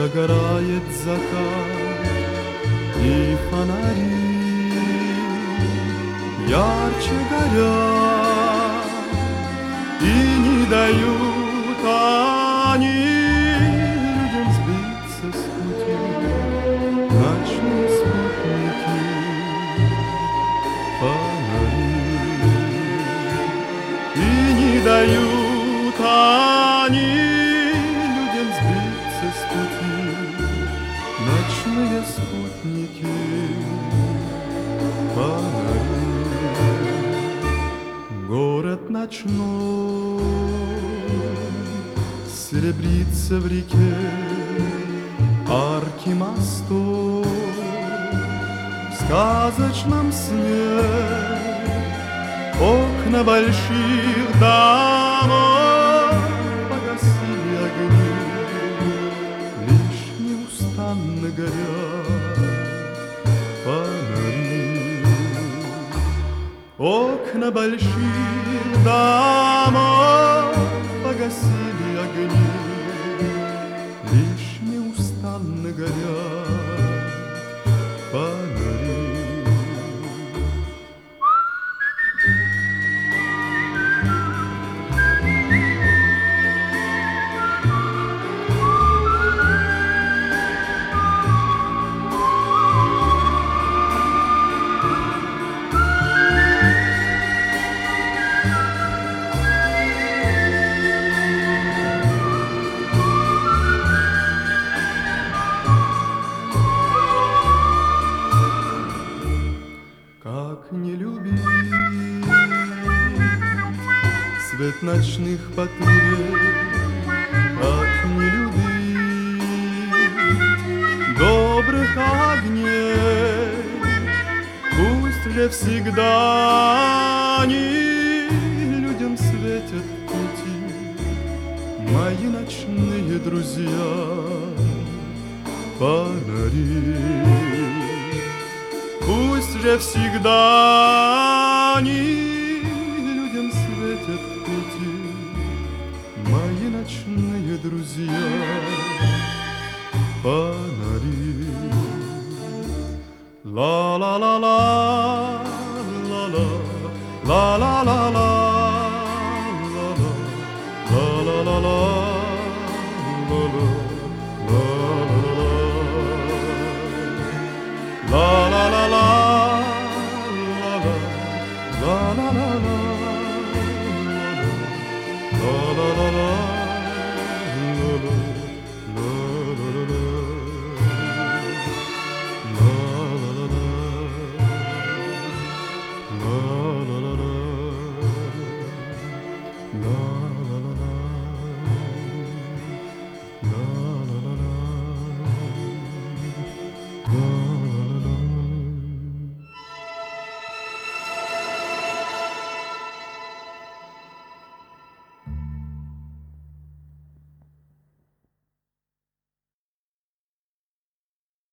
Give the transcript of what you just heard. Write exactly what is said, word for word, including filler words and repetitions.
Загорает закат, и фонари ярче горят, и не дают они людям сбиться с пути. Ночные спутники, фонари, и не дают они людям сбиться с пути. Ночные спутники, фонари. Город ночной серебрится в реке, арки мостов в сказочном сне, окна больших домов погасили огни, лишь неустанно горят фонари. Окна больших домов погасили огни, лишь неустанно горят фонари. Как не любить свет ночных патрулей, как не любить добрых огней, пусть же всегда они людям светят пути, мои ночные друзья, фонари. Пусть же всегда они людям светят пути, мои ночные друзья, фонари. Ла-ла-ла-ла, ла-ла, ла-ла-ла-ла, ла-ла-ла-ла, ла-ла-ла-ла. La la la la la la la la la la la la la la la